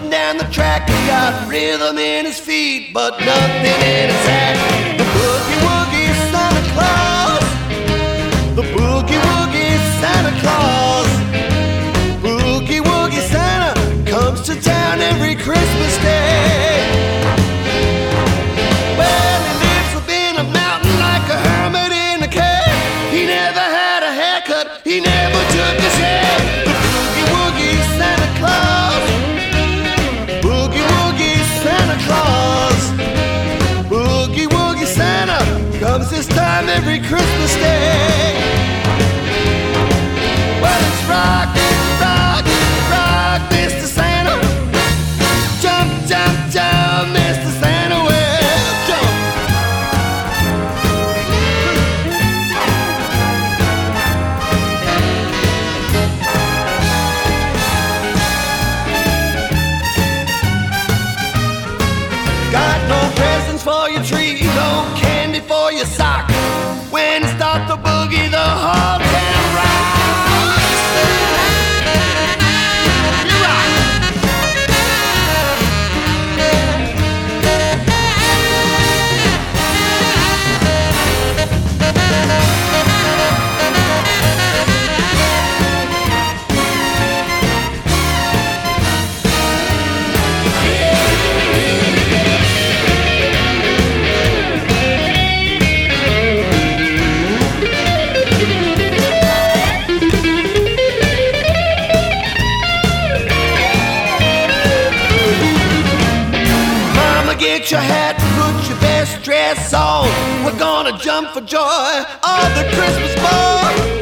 marching down the track. He got rhythm in his feet, but nothing in his hat. The boogie woogie Santa Claus, the boogie woogie Santa Claus, boogie woogie Santa comes to town every Christmas Day. Well, he lives within a mountain like a hermit in a cave. He never had a haircut, he never took his head. The boogie woogie Santa Claus, boogie woogie Santa Claus, boogie woogie Santa comes this time every Christmas Day. Well, it's rock, rock, rock, Mr. Santa. Jump, jump, jump, Mr. Santa. Well, jump. Got no presents for your tree, no candy for your sock. When it's start the boogie, the whole town rocks. You rock. Get your hat, put your best dress on. We're gonna jump for joy on the Christmas ball.